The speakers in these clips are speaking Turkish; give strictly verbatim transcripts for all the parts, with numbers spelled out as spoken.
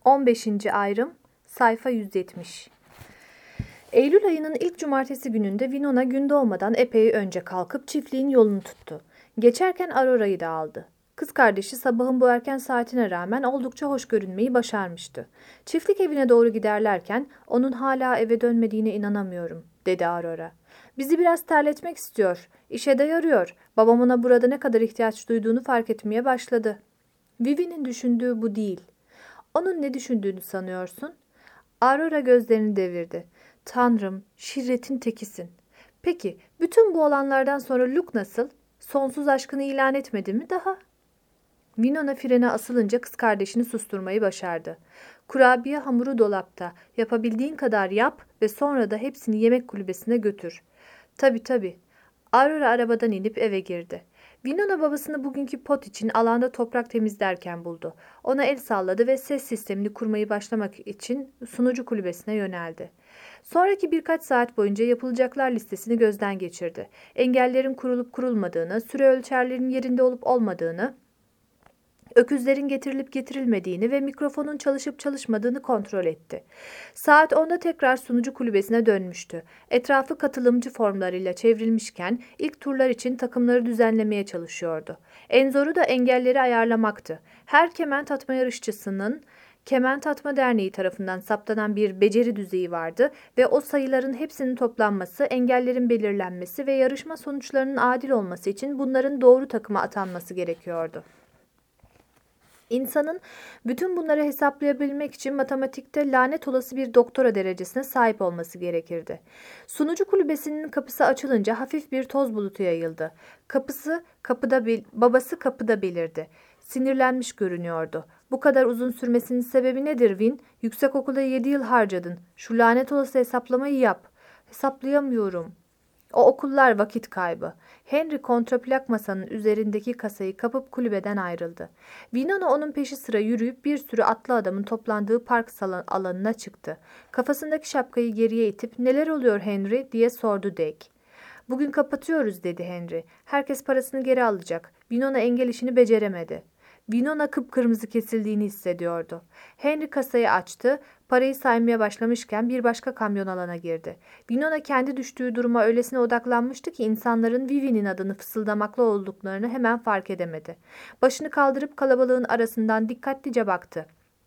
on beşinci ayrım, sayfa yüz yetmiş. Eylül ayının ilk cumartesi gününde Winona gün doğmadan epey önce kalkıp çiftliğin yolunu tuttu. Geçerken Aurora'yı da aldı. Kız kardeşi sabahın bu erken saatine rağmen oldukça hoş görünmeyi başarmıştı. Çiftlik evine doğru giderlerken onun hala eve dönmediğine inanamıyorum, dedi Aurora. Bizi biraz terletmek istiyor. İşe de yarıyor. Babam ona burada ne kadar ihtiyaç duyduğunu fark etmeye başladı. Vivi'nin düşündüğü bu değil. Onun ne düşündüğünü sanıyorsun? Aurora gözlerini devirdi. Tanrım, şirretin tekisin. Peki, bütün bu olanlardan sonra Luke nasıl? Sonsuz aşkını ilan etmedi mi daha? Winona frene asılınca kız kardeşini susturmayı başardı. Kurabiye hamuru dolapta. Yapabildiğin kadar yap ve sonra da hepsini yemek kulübesine götür. Tabii tabii. Aurora arabadan inip eve girdi. Winona babasını bugünkü pot için alanda toprak temizlerken buldu. Ona el salladı ve ses sistemini kurmayı başlamak için sunucu kulübesine yöneldi. Sonraki birkaç saat boyunca yapılacaklar listesini gözden geçirdi. Engellerin kurulup kurulmadığını, süre ölçerlerin yerinde olup olmadığını, öküzlerin getirilip getirilmediğini ve mikrofonun çalışıp çalışmadığını kontrol etti. Saat onda tekrar sunucu kulübesine dönmüştü. Etrafı katılımcı formlarıyla çevrilmişken ilk turlar için takımları düzenlemeye çalışıyordu. En zoru da engelleri ayarlamaktı. Her kement atma yarışçısının Kement Atma Derneği tarafından saptanan bir beceri düzeyi vardı ve o sayıların hepsinin toplanması, engellerin belirlenmesi ve yarışma sonuçlarının adil olması için bunların doğru takıma atanması gerekiyordu. İnsanın bütün bunları hesaplayabilmek için matematikte lanet olası bir doktora derecesine sahip olması gerekirdi. Sunucu kulübesinin kapısı açılınca hafif bir toz bulutu yayıldı. Kapısı kapıda babası kapıda belirdi. Sinirlenmiş görünüyordu. Bu kadar uzun sürmesinin sebebi nedir Win? Yüksekokulda yedi yıl harcadın. Şu lanet olası hesaplamayı yap. Hesaplayamıyorum. O okullar vakit kaybı. Henry kontraplak masanın üzerindeki kasayı kapıp kulübeden ayrıldı. Winona onun peşi sıra yürüyüp bir sürü atlı adamın toplandığı park alanına çıktı. Kafasındaki şapkayı geriye itip "Neler oluyor Henry?" diye sordu Dick. "Bugün kapatıyoruz," dedi Henry. "Herkes parasını geri alacak. Winona engel işini beceremedi." Winona kıpkırmızı kesildiğini hissediyordu. Henry kasayı açtı. Parayı saymaya başlamışken bir başka kamyon alana girdi. Winona kendi düştüğü duruma öylesine odaklanmıştı ki insanların Vivi'nin adını fısıldamakla olduklarını hemen fark edemedi. Başını kaldırıp kalabalığın arasından dikkatlice baktı.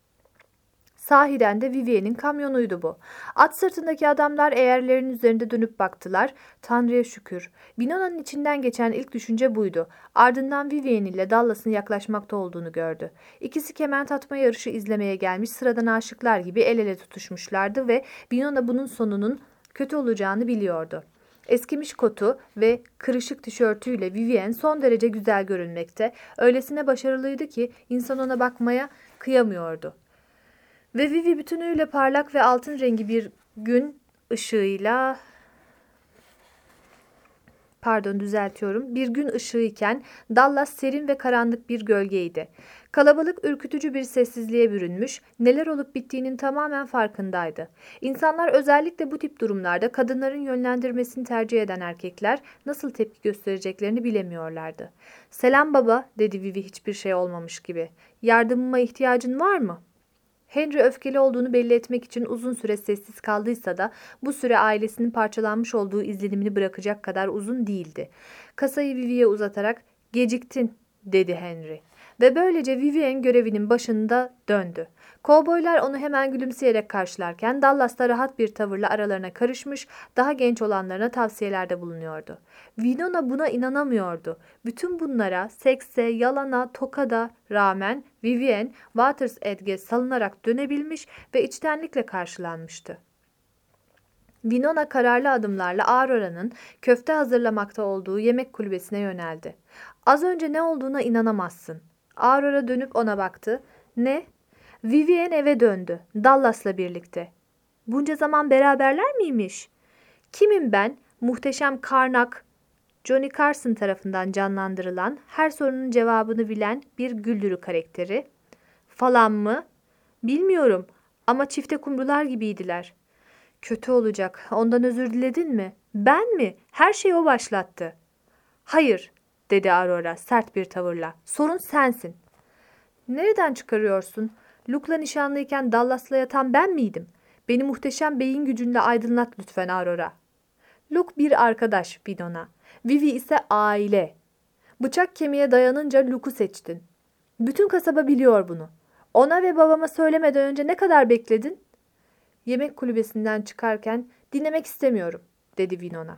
Sahiden de Vivienne'in kamyonuydu bu. At sırtındaki adamlar eğerlerin üzerinde dönüp baktılar. Tanrı'ya şükür. Winona'nın içinden geçen ilk düşünce buydu. Ardından Vivienne ile Dallas'ın yaklaşmakta olduğunu gördü. İkisi kement atma yarışı izlemeye gelmiş sıradan aşıklar gibi el ele tutuşmuşlardı ve Winona bunun sonunun kötü olacağını biliyordu. Eskimiş kotu ve kırışık tişörtüyle Vivienne son derece güzel görünmekte. Öylesine başarılıydı ki insan ona bakmaya kıyamıyordu. Ve Vivi bütünüyle parlak ve altın rengi bir gün ışığıyla, pardon düzeltiyorum, bir gün ışığıyken Dallas serin ve karanlık bir gölgeydi. Kalabalık ürkütücü bir sessizliğe bürünmüş, neler olup bittiğinin tamamen farkındaydı. İnsanlar özellikle bu tip durumlarda kadınların yönlendirmesini tercih eden erkekler nasıl tepki göstereceklerini bilemiyorlardı. "Selam baba," dedi Vivi hiçbir şey olmamış gibi. "Yardımıma ihtiyacın var mı?" Henry öfkeli olduğunu belli etmek için uzun süre sessiz kaldıysa da bu süre ailesinin parçalanmış olduğu izlenimini bırakacak kadar uzun değildi. Kasayı Vivi'ye uzatarak "Geciktin," dedi Henry. Ve böylece Vivienne görevinin başında döndü. Kovboylar onu hemen gülümseyerek karşılarken Dallas da rahat bir tavırla aralarına karışmış, daha genç olanlarına tavsiyelerde bulunuyordu. Winona buna inanamıyordu. Bütün bunlara, sekse, yalana, tokada rağmen Vivienne Waters Edge'e salınarak dönebilmiş ve içtenlikle karşılanmıştı. Winona kararlı adımlarla Aurora'nın köfte hazırlamakta olduğu yemek kulübesine yöneldi. "Az önce ne olduğuna inanamazsın." Aurora dönüp ona baktı. "Ne?" Vivienne eve döndü. Dallas'la birlikte. "Bunca zaman beraberler miymiş?" "Kimim ben?" Muhteşem Karnak, Johnny Carson tarafından canlandırılan, her sorunun cevabını bilen bir güldürü karakteri. "Falan mı?" "Bilmiyorum ama çifte kumrular gibiydiler." "Kötü olacak. Ondan özür diledin mi?" "Ben mi? Her şeyi o başlattı." "Hayır," dedi Aurora sert bir tavırla. "Sorun sensin." "Nereden çıkarıyorsun?" Luke'la nişanlıyken Dallas'la yatan ben miydim? Beni muhteşem beyin gücünle aydınlat lütfen Aurora. Luke bir arkadaş Winona. Vivi ise aile. Bıçak kemiğe dayanınca Luke'u seçtin. Bütün kasaba biliyor bunu. Ona ve babama söylemeden önce ne kadar bekledin? Yemek kulübesinden çıkarken dinlemek istemiyorum, dedi Winona.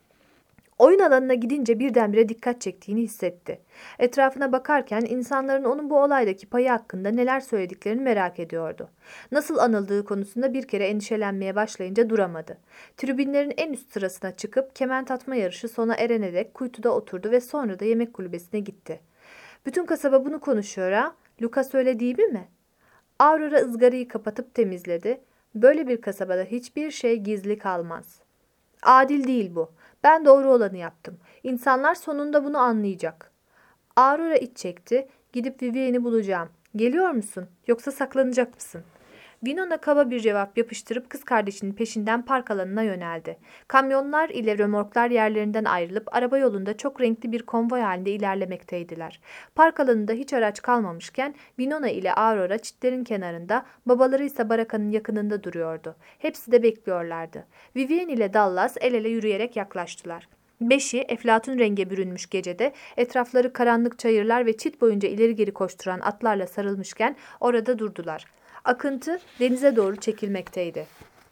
Oyun alanına gidince birdenbire dikkat çektiğini hissetti. Etrafına bakarken insanların onun bu olaydaki payı hakkında neler söylediklerini merak ediyordu. Nasıl anıldığı konusunda bir kere endişelenmeye başlayınca duramadı. Tribünlerin en üst sırasına çıkıp kement atma yarışı sona erene dek kuytuda oturdu ve sonra da yemek kulübesine gitti. Bütün kasaba bunu konuşuyor ha? Lucas öyle değil mi? Aurora ızgarayı kapatıp temizledi. Böyle bir kasabada hiçbir şey gizli kalmaz. Adil değil bu. Ben doğru olanı yaptım. İnsanlar sonunda bunu anlayacak. Aurora iç çekti. Gidip Vivienne'i bulacağım. Geliyor musun? Yoksa saklanacak mısın? Winona kaba bir cevap yapıştırıp kız kardeşinin peşinden park alanına yöneldi. Kamyonlar ile römorklar yerlerinden ayrılıp araba yolunda çok renkli bir konvoy halinde ilerlemekteydiler. Park alanında hiç araç kalmamışken Winona ile Aurora çitlerin kenarında, babaları ise barakanın yakınında duruyordu. Hepsi de bekliyorlardı. Vivienne ile Dallas el ele yürüyerek yaklaştılar. Beşi eflatun renge bürünmüş gecede etrafları karanlık çayırlar ve çit boyunca ileri geri koşturan atlarla sarılmışken orada durdular. Akıntı denize doğru çekilmekteydi.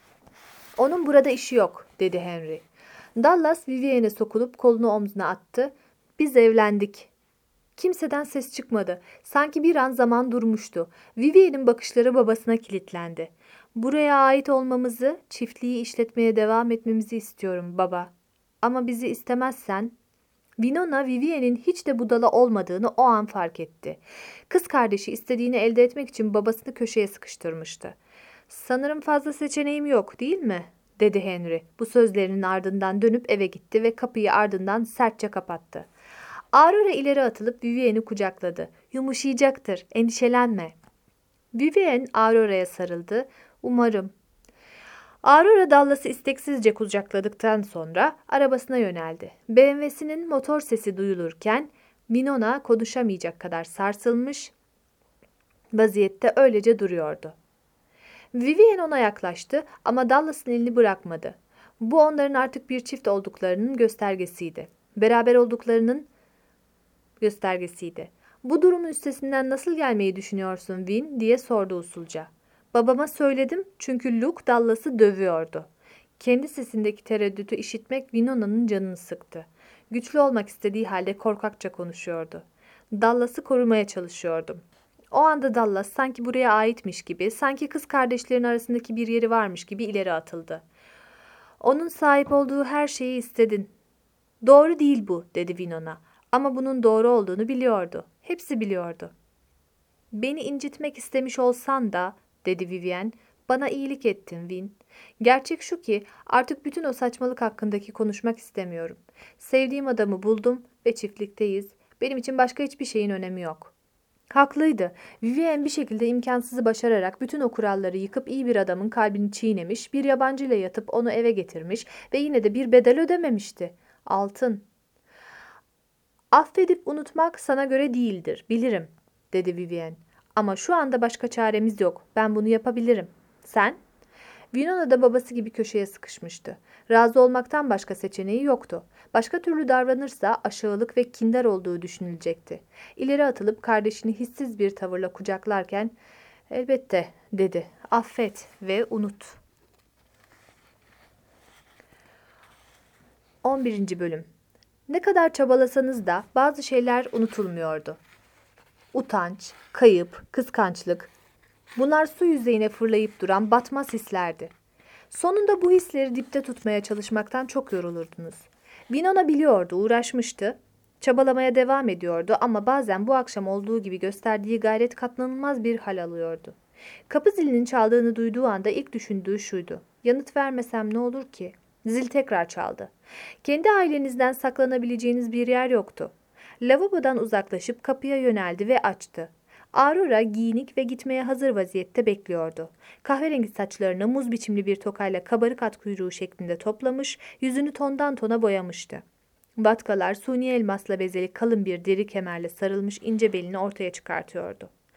Onun burada işi yok, dedi Henry. Dallas Vivienne'e sokulup kolunu omzuna attı. Biz evlendik. Kimseden ses çıkmadı. Sanki bir an zaman durmuştu. Vivienne'in bakışları babasına kilitlendi. Buraya ait olmamızı, çiftliği işletmeye devam etmemizi istiyorum baba. Ama bizi istemezsen... Winona, Vivienne'in hiç de budala olmadığını o an fark etti. Kız kardeşi istediğini elde etmek için babasını köşeye sıkıştırmıştı. Sanırım fazla seçeneğim yok, değil mi? Dedi Henry. Bu sözlerinin ardından dönüp eve gitti ve kapıyı ardından sertçe kapattı. Aurora ileri atılıp Vivienne'i kucakladı. Yumuşayacaktır, endişelenme. Vivienne Aurora'ya sarıldı. Umarım. Aurora Dallas'ı isteksizce kucakladıktan sonra arabasına yöneldi. B M W'sinin motor sesi duyulurken Winona konuşamayacak kadar sarsılmış vaziyette öylece duruyordu. Vivienne ona yaklaştı ama Dallas'ın elini bırakmadı. Bu onların artık bir çift olduklarının göstergesiydi. Beraber olduklarının göstergesiydi. Bu durumun üstesinden nasıl gelmeyi düşünüyorsun Vin diye sordu usulca. Babama söyledim çünkü Luke Dallas'ı dövüyordu. Kendi sesindeki tereddütü işitmek Winona'nın canını sıktı. Güçlü olmak istediği halde korkakça konuşuyordu. Dallas'ı korumaya çalışıyordum. O anda Dallas sanki buraya aitmiş gibi, sanki kız kardeşlerin arasındaki bir yeri varmış gibi ileri atıldı. Onun sahip olduğu her şeyi istedin. Doğru değil bu, dedi Winona. Ama bunun doğru olduğunu biliyordu. Hepsi biliyordu. Beni incitmek istemiş olsan da, dedi Vivienne, bana iyilik ettin Vin. Gerçek şu ki artık bütün o saçmalık hakkındaki konuşmak istemiyorum. Sevdiğim adamı buldum ve çiftlikteyiz. Benim için başka hiçbir şeyin önemi yok. Haklıydı. Vivienne bir şekilde imkansızı başararak bütün o kuralları yıkıp iyi bir adamın kalbini çiğnemiş, bir yabancıyla yatıp onu eve getirmiş ve yine de bir bedel ödememişti. Altın. Affedip unutmak sana göre değildir, bilirim, dedi Vivienne. Ama şu anda başka çaremiz yok. Ben bunu yapabilirim. Sen? Winona da babası gibi köşeye sıkışmıştı. Razı olmaktan başka seçeneği yoktu. Başka türlü davranırsa aşağılık ve kindar olduğu düşünülecekti. İleri atılıp kardeşini hissiz bir tavırla kucaklarken, elbette, dedi. Affet ve unut. on birinci Bölüm. Ne kadar çabalasanız da bazı şeyler unutulmuyordu. Utanç, kayıp, kıskançlık. Bunlar su yüzeyine fırlayıp duran batmaz hislerdi. Sonunda bu hisleri dipte tutmaya çalışmaktan çok yorulurdunuz. Winona biliyordu, uğraşmıştı. Çabalamaya devam ediyordu ama bazen bu akşam olduğu gibi gösterdiği gayret katlanılmaz bir hal alıyordu. Kapı zilinin çaldığını duyduğu anda ilk düşündüğü şuydu. Yanıt vermesem ne olur ki? Zil tekrar çaldı. Kendi ailenizden saklanabileceğiniz bir yer yoktu. Lavabodan uzaklaşıp kapıya yöneldi ve açtı. Aurora giyinik ve gitmeye hazır vaziyette bekliyordu. Kahverengi saçlarını muz biçimli bir tokayla kabarık at kuyruğu şeklinde toplamış, yüzünü tondan tona boyamıştı. Vatkalar suni elmasla bezeli kalın bir deri kemerle sarılmış ince belini ortaya çıkartıyordu.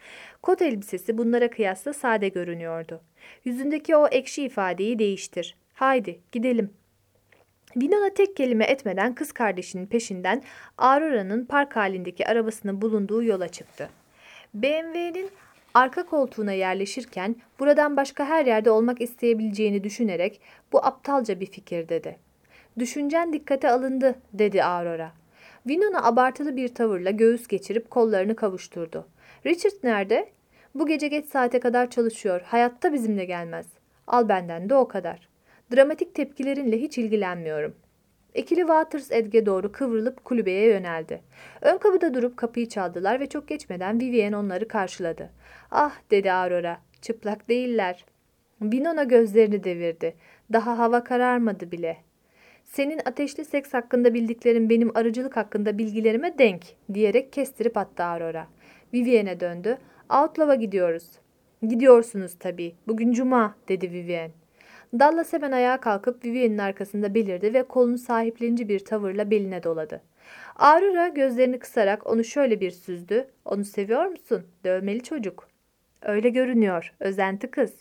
Kot elbisesi bunlara kıyasla sade görünüyordu. Yüzündeki o ekşi ifadeyi değiştir. Haydi gidelim. Winona tek kelime etmeden kız kardeşinin peşinden Aurora'nın park halindeki arabasının bulunduğu yola çıktı. B M W'nin arka koltuğuna yerleşirken buradan başka her yerde olmak isteyebileceğini düşünerek bu aptalca bir fikir dedi. Düşüncen dikkate alındı dedi Aurora. Winona abartılı bir tavırla göğüs geçirip kollarını kavuşturdu. Richard nerede? Bu gece geç saate kadar çalışıyor. Hayatta bizimle gelmez. Al benden de o kadar. Dramatik tepkilerinle hiç ilgilenmiyorum. İkili Waters Edge'e doğru kıvrılıp kulübeye yöneldi. Ön kapıda durup kapıyı çaldılar ve çok geçmeden Vivian onları karşıladı. Ah dedi Aurora, çıplak değiller. Winona gözlerini devirdi. Daha hava kararmadı bile. Senin ateşli seks hakkında bildiklerin benim arıcılık hakkında bilgilerime denk diyerek kestirip attı Aurora. Vivian'e döndü. Outlaw'a gidiyoruz. Gidiyorsunuz tabii. Bugün cuma dedi Vivian. Dallas hemen ayağa kalkıp Vivian'in arkasında belirdi ve kolunu sahiplenici bir tavırla beline doladı. Aurora gözlerini kısarak onu şöyle bir süzdü. Onu seviyor musun? Dövmeli çocuk. Öyle görünüyor. Özenti kız.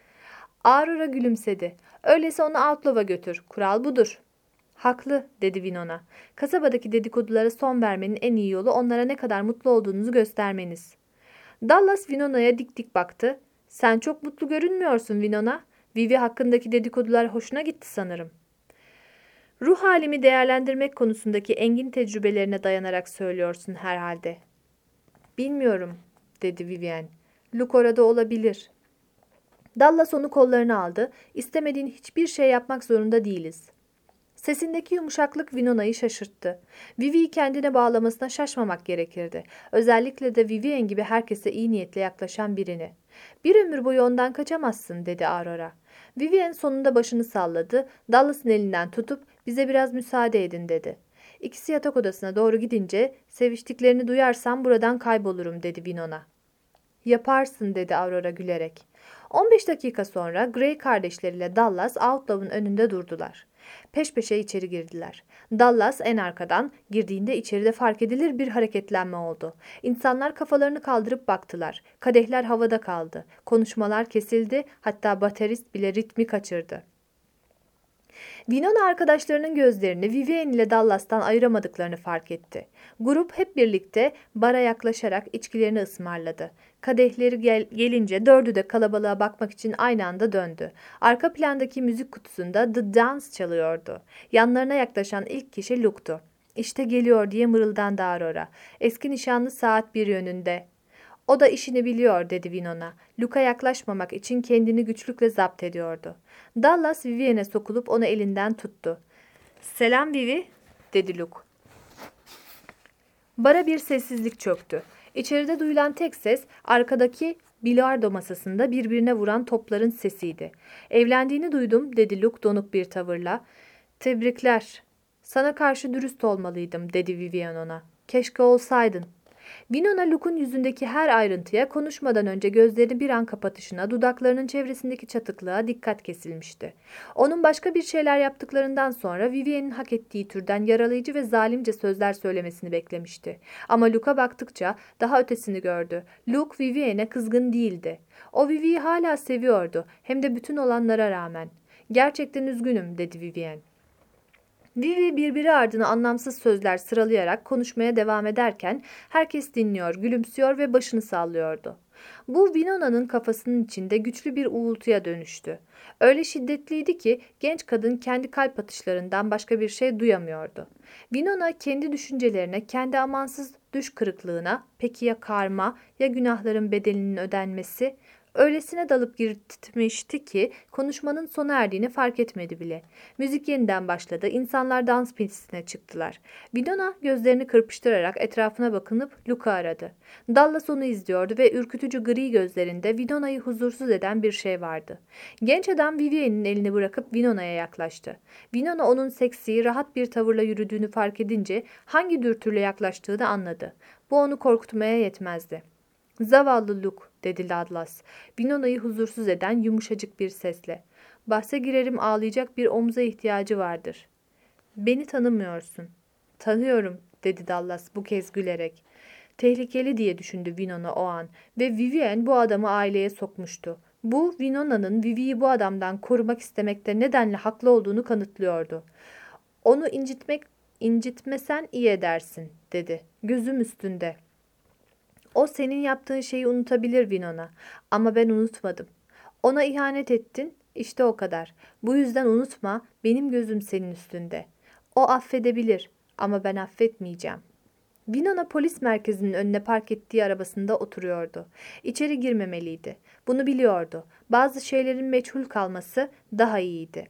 Aurora gülümsedi. Öyleyse onu Outlaw'a götür. Kural budur. Haklı dedi Winona. Kasabadaki dedikodulara son vermenin en iyi yolu onlara ne kadar mutlu olduğunuzu göstermeniz. Dallas Winona'ya dik dik baktı. Sen çok mutlu görünmüyorsun Winona. Vivi hakkındaki dedikodular hoşuna gitti sanırım. Ruh halimi değerlendirmek konusundaki engin tecrübelerine dayanarak söylüyorsun herhalde. Bilmiyorum dedi Vivian. Luke orada olabilir. Dallas onu kollarına aldı. İstemediğin hiçbir şey yapmak zorunda değiliz. Sesindeki yumuşaklık Winona'yı şaşırttı. Vivi'yi kendine bağlamasına şaşmamak gerekirdi. Özellikle de Vivian gibi herkese iyi niyetle yaklaşan birini. Bir ömür boyu ondan kaçamazsın dedi Aurora. Vivian sonunda başını salladı. Dallas'ın elinden tutup bize biraz müsaade edin dedi. İkisi yatak odasına doğru gidince seviştiklerini duyarsam buradan kaybolurum dedi Winona. Yaparsın dedi Aurora gülerek. on beş dakika sonra Gray kardeşleriyle Dallas Outlaw'un önünde durdular. Peş peşe içeri girdiler. Dallas en arkadan, girdiğinde içeride fark edilir bir hareketlenme oldu. İnsanlar kafalarını kaldırıp baktılar. Kadehler havada kaldı. Konuşmalar kesildi, hatta baterist bile ritmi kaçırdı. Winona arkadaşlarının gözlerini Vivian ile Dallas'tan ayıramadıklarını fark etti. Grup hep birlikte bara yaklaşarak içkilerini ısmarladı. Kadehleri gel gelince dördü de kalabalığa bakmak için aynı anda döndü. Arka plandaki müzik kutusunda The Dance çalıyordu. Yanlarına yaklaşan ilk kişi Luke'tu. İşte geliyor diye mırıldandı Aurora. Eski nişanlı saat bir yönünde. O da işini biliyor dedi Winona. Luke'a yaklaşmamak için kendini güçlükle zapt ediyordu. Dallas Vivian'e sokulup onu elinden tuttu. Selam Vivi dedi Luke. Bara bir sessizlik çöktü. İçeride duyulan tek ses arkadaki bilardo masasında birbirine vuran topların sesiydi. Evlendiğini duydum dedi Luke donuk bir tavırla. Tebrikler. Sana karşı dürüst olmalıydım dedi Vivian ona. Keşke olsaydın. Winona Luke'un yüzündeki her ayrıntıya, konuşmadan önce gözlerini bir an kapatışına, dudaklarının çevresindeki çatıklığa dikkat kesilmişti. Onun başka bir şeyler yaptıklarından sonra Vivian'in hak ettiği türden yaralayıcı ve zalimce sözler söylemesini beklemişti. Ama Luke'a baktıkça daha ötesini gördü. Luke Vivian'e kızgın değildi. O Vivi'yi hala seviyordu, hem de bütün olanlara rağmen. Gerçekten üzgünüm dedi Vivian. Vivi birbiri ardına anlamsız sözler sıralayarak konuşmaya devam ederken herkes dinliyor, gülümsüyor ve başını sallıyordu. Bu Winona'nın kafasının içinde güçlü bir uğultuya dönüştü. Öyle şiddetliydi ki genç kadın kendi kalp atışlarından başka bir şey duyamıyordu. Winona kendi düşüncelerine, kendi amansız düş kırıklığına, peki ya karma, ya günahların bedelinin ödenmesi? Öylesine dalıp gitmişti ki konuşmanın sona erdiğini fark etmedi bile. Müzik yeniden başladı. İnsanlar dans pistine çıktılar. Winona gözlerini kırpıştırarak etrafına bakınıp Luke'u aradı. Dallas onu izliyordu ve ürkütücü gri gözlerinde Winona'yı huzursuz eden bir şey vardı. Genç adam Vivian'in elini bırakıp Winona'ya yaklaştı. Winona onun seksi, rahat bir tavırla yürüdüğünü fark edince hangi dürtüyle yaklaştığını anladı. Bu onu korkutmaya yetmezdi. Zavallı Luke dedi Dallas, Winona'yı huzursuz eden yumuşacık bir sesle. Bahse girerim ağlayacak bir omuza ihtiyacı vardır. Beni tanımıyorsun. Tanıyorum dedi Dallas bu kez gülerek. Tehlikeli diye düşündü Winona o an ve Vivian bu adamı aileye sokmuştu. Bu, Winona'nın Vivi'yi bu adamdan korumak istemekte nedenle haklı olduğunu kanıtlıyordu. Onu incitmek, incitmesen iyi edersin, dedi. Gözüm üstünde. O senin yaptığın şeyi unutabilir Winona. Ama ben unutmadım. Ona ihanet ettin, işte o kadar. Bu yüzden unutma, benim gözüm senin üstünde. O affedebilir ama ben affetmeyeceğim. Winona polis merkezinin önüne park ettiği arabasında oturuyordu. İçeri girmemeliydi. Bunu biliyordu. Bazı şeylerin meçhul kalması daha iyiydi.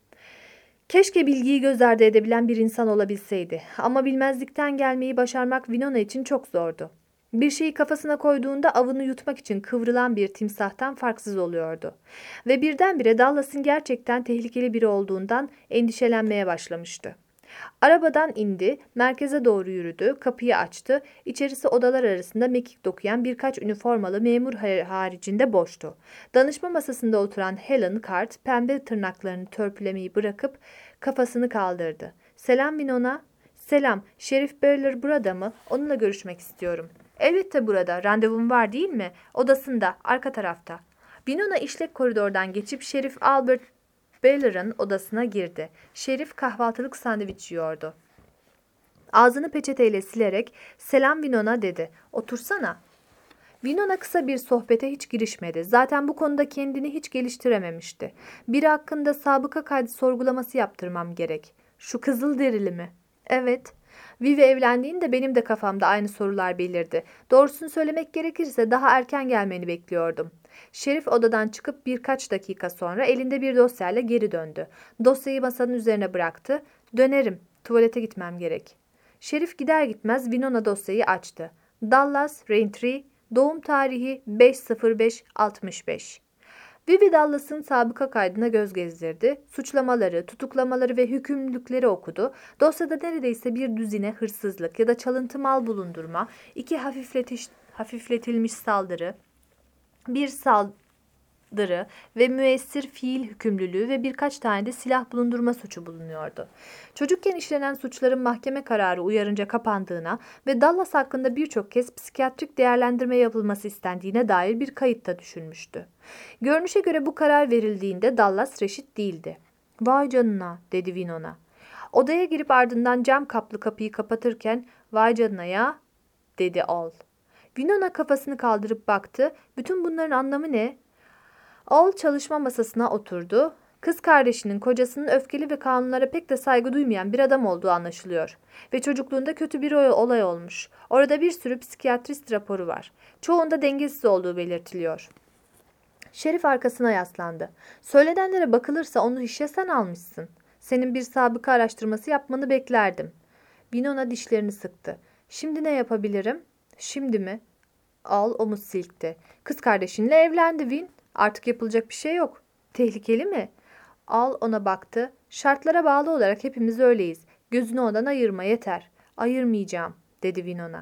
Keşke bilgiyi göz ardı edebilen bir insan olabilseydi. Ama bilmezlikten gelmeyi başarmak Winona için çok zordu. Bir şeyi kafasına koyduğunda avını yutmak için kıvrılan bir timsahtan farksız oluyordu. Ve birdenbire Dallas'ın gerçekten tehlikeli biri olduğundan endişelenmeye başlamıştı. Arabadan indi, merkeze doğru yürüdü, kapıyı açtı. İçerisi odalar arasında mekik dokuyan birkaç üniformalı memur haricinde boştu. Danışma masasında oturan Helen Cart, pembe tırnaklarını törpülemeyi bırakıp kafasını kaldırdı. "Selam Winona." "Selam, Şerif Böller burada mı? Onunla görüşmek istiyorum." "Elbette burada, randevum var değil mi? Odasında, arka tarafta." Winona işlek koridordan geçip Şerif Albert Beller'ın odasına girdi. Şerif kahvaltılık sandviç yiyordu. Ağzını peçeteyle silerek "Selam Winona," dedi. "Otursana." Winona kısa bir sohbete hiç girişmedi. Zaten bu konuda kendini hiç geliştirememişti. Biri hakkında sabıka kaydı sorgulaması yaptırmam gerek. "Şu kızıl derili mi?" "Evet." "Vivi evlendiğinde benim de kafamda aynı sorular belirdi. Doğrusunu söylemek gerekirse daha erken gelmeni bekliyordum." Şerif odadan çıkıp birkaç dakika sonra elinde bir dosyayla geri döndü. Dosyayı masanın üzerine bıraktı. "Dönerim. Tuvalete gitmem gerek." Şerif gider gitmez Winona dosyayı açtı. Dallas, Raintree, doğum tarihi beş sıfır beş altmış beş. Vivi Dallas'ın sabıka kaydına göz gezdirdi. Suçlamaları, tutuklamaları ve hükümlülükleri okudu. Dosyada neredeyse bir düzine hırsızlık ya da çalıntı mal bulundurma, iki hafifletiş, hafifletilmiş saldırı, bir saldırı ve müessir fiil hükümlülüğü ve birkaç tane de silah bulundurma suçu bulunuyordu. Çocukken işlenen suçların mahkeme kararı uyarınca kapandığına ve Dallas hakkında birçok kez psikiyatrik değerlendirme yapılması istendiğine dair bir kayıtta düşünmüştü. Görünüşe göre bu karar verildiğinde Dallas reşit değildi. "Vay canına," dedi Winona. Odaya girip ardından cam kaplı kapıyı kapatırken "Vay canına ya," dedi Al. Winona kafasını kaldırıp baktı. Bütün bunların anlamı ne? Al çalışma masasına oturdu. Kız kardeşinin kocasının öfkeli ve kanunlara pek de saygı duymayan bir adam olduğu anlaşılıyor. Ve çocukluğunda kötü bir olay olmuş. Orada bir sürü psikiyatrist raporu var. Çoğunda dengesiz olduğu belirtiliyor. Şerif arkasına yaslandı. "Söylenenlere bakılırsa onu işe sen almışsın. Senin bir sabıka araştırması yapmanı beklerdim." Winona dişlerini sıktı. "Şimdi ne yapabilirim?" "Şimdi mi?" Al omuz silkti. "Kız kardeşinle evlendi Win. Artık yapılacak bir şey yok." "Tehlikeli mi?" Al ona baktı. "Şartlara bağlı olarak hepimiz öyleyiz. Gözünü ondan ayırma yeter." "Ayırmayacağım," dedi Winona.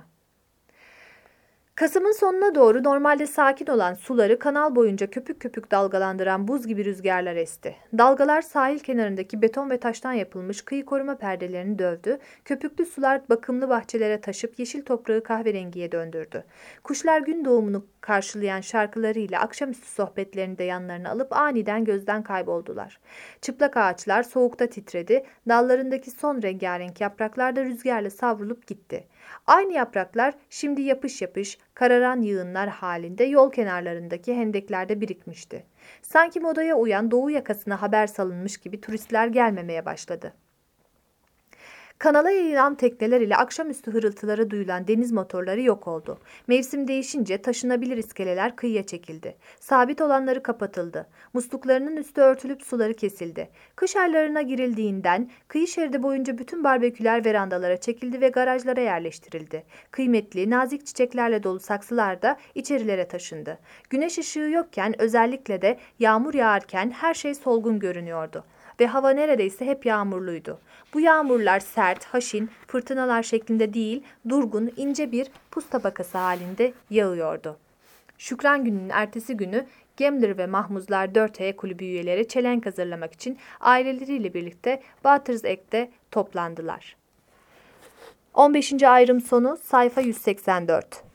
Kasım'ın sonuna doğru normalde sakin olan suları kanal boyunca köpük köpük dalgalandıran buz gibi rüzgarlar esti. Dalgalar sahil kenarındaki beton ve taştan yapılmış kıyı koruma perdelerini dövdü. Köpüklü sular bakımlı bahçelere taşıp yeşil toprağı kahverengiye döndürdü. Kuşlar gün doğumunu karşılayan şarkılarıyla akşamüstü sohbetlerini de yanlarına alıp aniden gözden kayboldular. Çıplak ağaçlar soğukta titredi. Dallarındaki son rengarenk yapraklar da rüzgarla savrulup gitti. Aynı yapraklar şimdi yapış yapış, kararan yığınlar halinde yol kenarlarındaki hendeklerde birikmişti. Sanki modaya uyan doğu yakasına haber salınmış gibi turistler gelmemeye başladı. Kanala yayılan tekneler ile akşamüstü hırıltıları duyulan deniz motorları yok oldu. Mevsim değişince taşınabilir iskeleler kıyıya çekildi. Sabit olanları kapatıldı. Musluklarının üstü örtülüp suları kesildi. Kış aylarına girildiğinden kıyı şeridi boyunca bütün barbeküler verandalara çekildi ve garajlara yerleştirildi. Kıymetli, nazik çiçeklerle dolu saksılar da içerilere taşındı. Güneş ışığı yokken, özellikle de yağmur yağarken her şey solgun görünüyordu. Ve hava neredeyse hep yağmurluydu. Bu yağmurlar sert, haşin, fırtınalar şeklinde değil, durgun, ince bir pus tabakası halinde yağıyordu. Şükran gününün ertesi günü Gambler ve Mahmuzlar dört A kulübü üyeleri çelenk hazırlamak için aileleriyle birlikte Waters Egg'de toplandılar. on beşinci ayrım sonu sayfa yüz seksen dört.